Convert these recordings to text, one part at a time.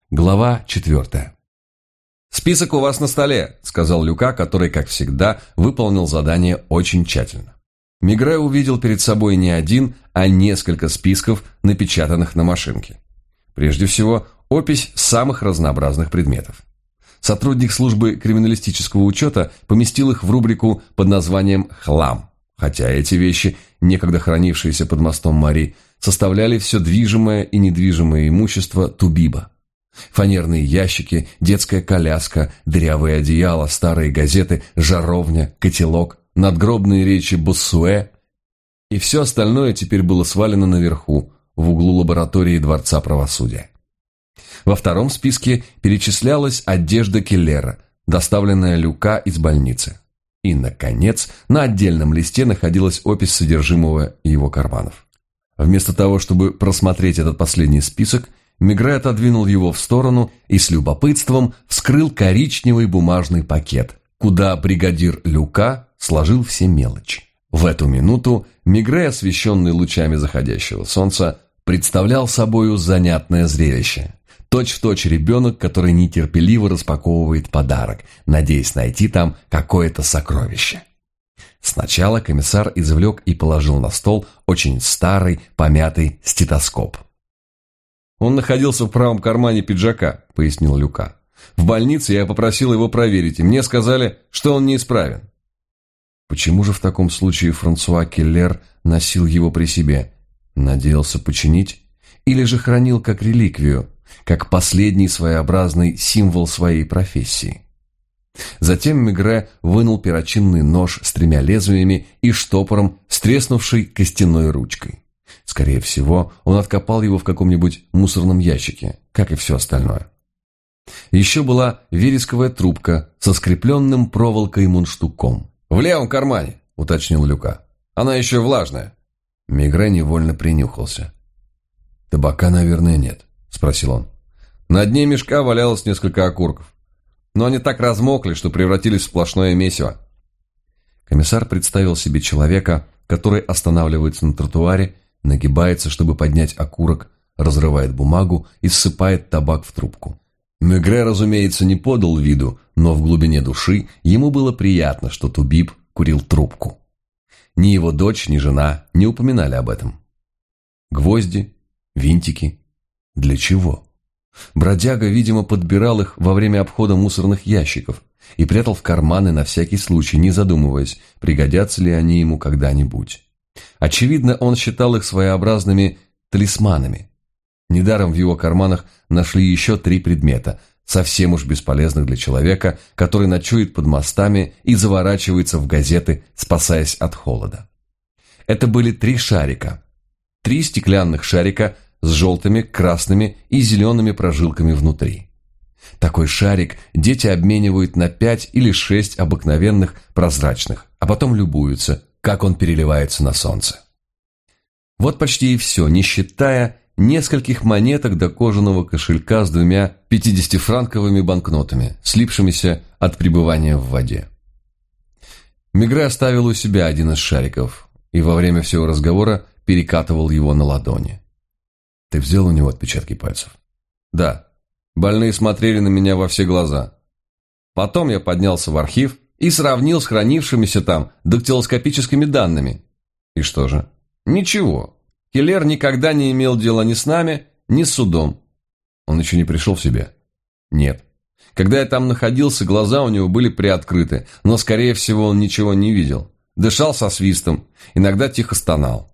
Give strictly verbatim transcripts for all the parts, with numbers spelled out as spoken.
Глава четвертая. «Список у вас на столе», — сказал Люка, который, как всегда, выполнил задание очень тщательно. Мегре увидел перед собой не один, а несколько списков, напечатанных на машинке. Прежде всего, опись самых разнообразных предметов. Сотрудник службы криминалистического учета поместил их в рубрику под названием «Хлам», хотя эти вещи, некогда хранившиеся под мостом Мари, составляли все движимое и недвижимое имущество Тубиба. Фанерные ящики, детская коляска, дырявые одеяла, старые газеты, жаровня, котелок, надгробные речи Боссуэ. И все остальное теперь было свалено наверху, в углу лаборатории Дворца правосудия. Во втором списке перечислялась одежда Келлера, доставленная Люка из больницы. И, наконец, на отдельном листе находилась опись содержимого его карманов. Вместо того, чтобы просмотреть этот последний список, Мегре отодвинул его в сторону и с любопытством вскрыл коричневый бумажный пакет, куда бригадир Люка сложил все мелочи. В эту минуту Мегре, освещенный лучами заходящего солнца, представлял собою занятное зрелище. Точь-в-точь ребенок, который нетерпеливо распаковывает подарок, надеясь найти там какое-то сокровище. Сначала комиссар извлек и положил на стол очень старый, помятый стетоскоп. «Он находился в правом кармане пиджака», — пояснил Люка. «В больнице я попросил его проверить, и мне сказали, что он неисправен». Почему же в таком случае Франсуа Келлер носил его при себе? Надеялся починить? Или же хранил как реликвию, как последний своеобразный символ своей профессии? Затем Мегре вынул перочинный нож с тремя лезвиями и штопором с треснувшей костяной ручкой. Скорее всего, он откопал его в каком-нибудь мусорном ящике, как и все остальное. Еще была вересковая трубка со скрепленным проволокой мундштуком. «В левом кармане», — уточнил Люка. «Она еще влажная». Мегре невольно принюхался. «Табака, наверное, нет», — спросил он. На дне мешка валялось несколько окурков, но они так размокли, что превратились в сплошное месиво. Комиссар представил себе человека, который останавливается на тротуаре, нагибается, чтобы поднять окурок, разрывает бумагу и ссыпает табак в трубку. Мегре, разумеется, не подал виду, но в глубине души ему было приятно, что Тубиб курил трубку. Ни его дочь, ни жена не упоминали об этом. Гвозди, винтики. Для чего? Бродяга, видимо, подбирал их во время обхода мусорных ящиков и прятал в карманы на всякий случай, не задумываясь, пригодятся ли они ему когда-нибудь. Очевидно, он считал их своеобразными талисманами. Недаром в его карманах нашли еще три предмета, совсем уж бесполезных для человека, который ночует под мостами и заворачивается в газеты, спасаясь от холода. Это были три шарика. Три стеклянных шарика с желтыми, красными и зелеными прожилками внутри. Такой шарик дети обменивают на пять или шесть обыкновенных прозрачных, а потом любуются, как он переливается на солнце. Вот почти и все, не считая нескольких монеток до кожаного кошелька с двумя пятидесятифранковыми банкнотами, слипшимися от пребывания в воде. Мегре оставил у себя один из шариков и во время всего разговора перекатывал его на ладони. «Ты взял у него отпечатки пальцев?» «Да. Больные смотрели на меня во все глаза. Потом я поднялся в архив и сравнил с хранившимися там дактилоскопическими данными. И что же? Ничего. Келлер никогда не имел дела ни с нами, ни с судом». «Он еще не пришел в себя?» «Нет. Когда я там находился, глаза у него были приоткрыты, но, скорее всего, он ничего не видел. Дышал со свистом, иногда тихо стонал».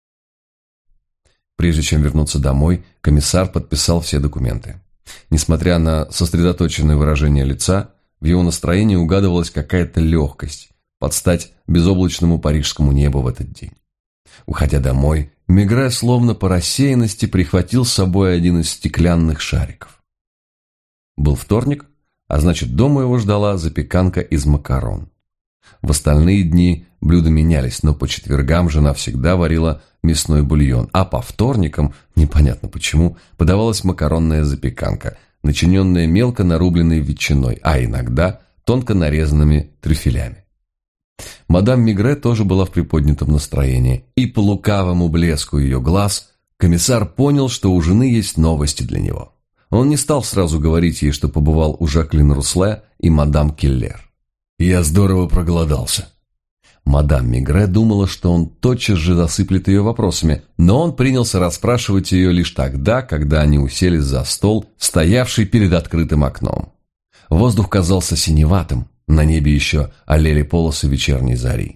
Прежде чем вернуться домой, комиссар подписал все документы. Несмотря на сосредоточенное выражение лица, в его настроении угадывалась какая-то легкость, под стать безоблачному парижскому небу в этот день. Уходя домой, Мегре словно по рассеянности прихватил с собой один из стеклянных шариков. Был вторник, а значит, дома его ждала запеканка из макарон. В остальные дни блюда менялись, но по четвергам жена всегда варила мясной бульон, а по вторникам, непонятно почему, подавалась макаронная запеканка, начиненная мелко нарубленной ветчиной, а иногда тонко нарезанными трюфелями. Мадам Мегре тоже была в приподнятом настроении, и по лукавому блеску ее глаз комиссар понял, что у жены есть новости для него. Он не стал сразу говорить ей, что побывал у Жаклин Русле и мадам Келлер. «Я здорово проголодался». Мадам Мигре думала, что он тотчас же засыплет ее вопросами, но он принялся расспрашивать ее лишь тогда, когда они уселись за стол, стоявший перед открытым окном. Воздух казался синеватым, на небе еще олели полосы вечерней зари.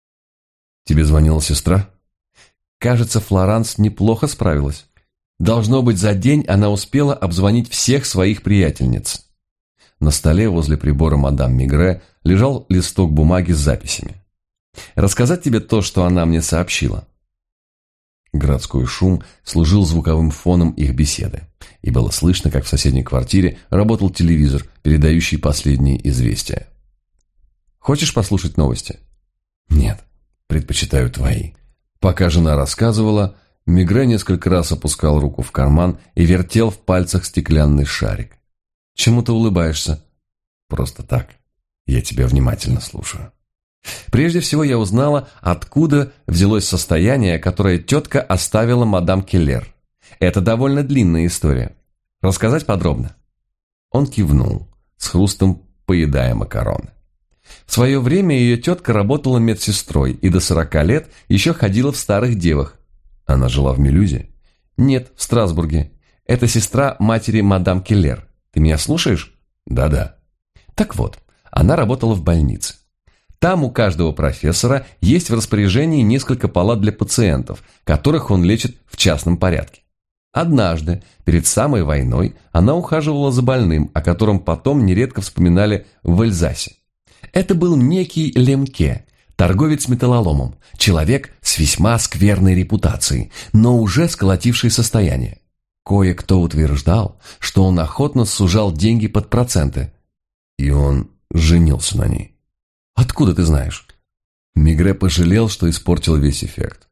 «Тебе звонила сестра?» «Кажется, Флоранс неплохо справилась. Должно быть, за день она успела обзвонить всех своих приятельниц». На столе возле прибора мадам Мигре лежал листок бумаги с записями. «Рассказать тебе то, что она мне сообщила?» Городской шум служил звуковым фоном их беседы, и было слышно, как в соседней квартире работал телевизор, передающий последние известия. «Хочешь послушать новости?» «Нет, предпочитаю твои». Пока жена рассказывала, Мигре несколько раз опускал руку в карман и вертел в пальцах стеклянный шарик. «Чему ты улыбаешься?» «Просто так. Я тебя внимательно слушаю». Прежде всего я узнала, откуда взялось состояние, которое тетка оставила мадам Келлер. Это довольно длинная история. Рассказать подробно?» Он кивнул, с хрустом поедая макароны. В свое время ее тетка работала медсестрой и до сорока лет еще ходила в старых девах. Она жила в Мелюзе? Нет, в Страсбурге. Это сестра матери мадам Келлер. Ты меня слушаешь? Да-да. Так вот, она работала в больнице. Там у каждого профессора есть в распоряжении несколько палат для пациентов, которых он лечит в частном порядке. Однажды, перед самой войной, она ухаживала за больным, о котором потом нередко вспоминали в Эльзасе. Это был некий Лемке, торговец металлоломом, человек с весьма скверной репутацией, но уже сколотивший состояние. Кое-кто утверждал, что он охотно сужал деньги под проценты. И он женился на ней. «Откуда ты знаешь?» Мигре пожалел, что испортил весь эффект.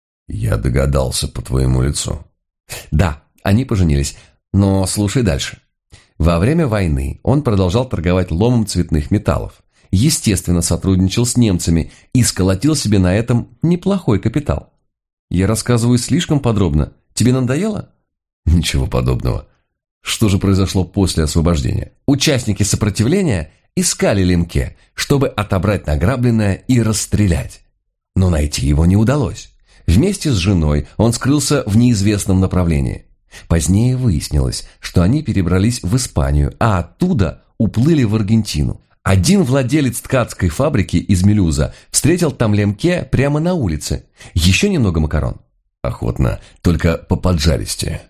«Я догадался по твоему лицу». «Да, они поженились, но слушай дальше. Во время войны он продолжал торговать ломом цветных металлов, естественно, сотрудничал с немцами и сколотил себе на этом неплохой капитал. Я рассказываю слишком подробно. Тебе надоело?» «Ничего подобного. Что же произошло после освобождения?» «Участники сопротивления искали Лемке, чтобы отобрать награбленное и расстрелять. Но найти его не удалось. Вместе с женой он скрылся в неизвестном направлении. Позднее выяснилось, что они перебрались в Испанию, а оттуда уплыли в Аргентину. Один владелец ткацкой фабрики из Мелюза встретил там Лемке прямо на улице. Еще немного макарон?» «Охотно, только по поджаристее».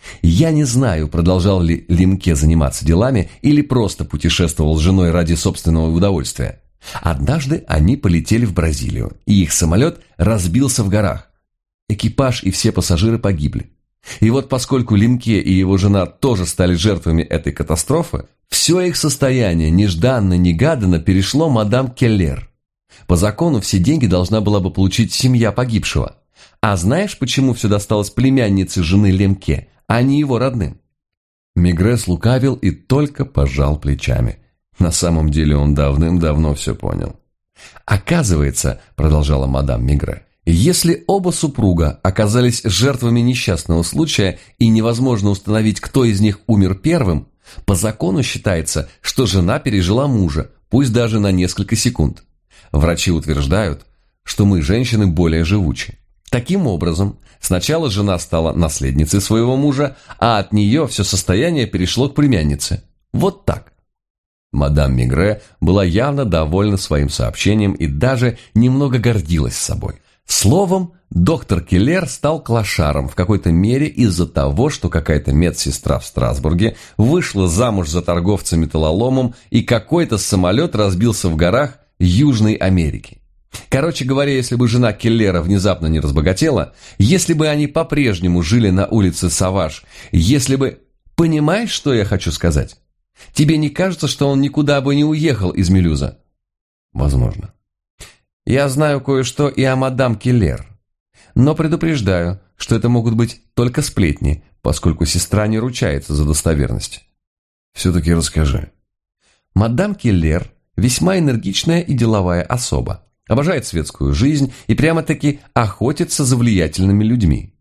Я не знаю, продолжал ли Лемке заниматься делами или просто путешествовал с женой ради собственного удовольствия. Однажды они полетели в Бразилию, и их самолет разбился в горах. Экипаж и все пассажиры погибли. И вот поскольку Лемке и его жена тоже стали жертвами этой катастрофы, все их состояние нежданно-негаданно перешло мадам Келлер. По закону все деньги должна была бы получить семья погибшего. А знаешь, почему все досталось племяннице жены Лемке, а не его родным?» Мигре слукавил и только пожал плечами. На самом деле он давным-давно все понял. «Оказывается, — продолжала мадам Мигре, — если оба супруга оказались жертвами несчастного случая и невозможно установить, кто из них умер первым, по закону считается, что жена пережила мужа, пусть даже на несколько секунд. Врачи утверждают, что мы, женщины, более живучи. Таким образом, сначала жена стала наследницей своего мужа, а от нее все состояние перешло к племяннице. Вот так». Мадам Мигре была явно довольна своим сообщением и даже немного гордилась собой. Словом, доктор Келлер стал клошаром в какой-то мере из-за того, что какая-то медсестра в Страсбурге вышла замуж за торговца металлоломом, и какой-то самолет разбился в горах Южной Америки. Короче говоря, если бы жена Келлера внезапно не разбогатела, если бы они по-прежнему жили на улице Саваж, если бы... Понимаешь, что я хочу сказать? Тебе не кажется, что он никуда бы не уехал из Мелюза?» «Возможно». «Я знаю кое-что и о мадам Келлер, но предупреждаю, что это могут быть только сплетни, поскольку сестра не ручается за достоверность». «Все-таки расскажи». «Мадам Келлер весьма энергичная и деловая особа. Обожает светскую жизнь и прямо-таки охотится за влиятельными людьми.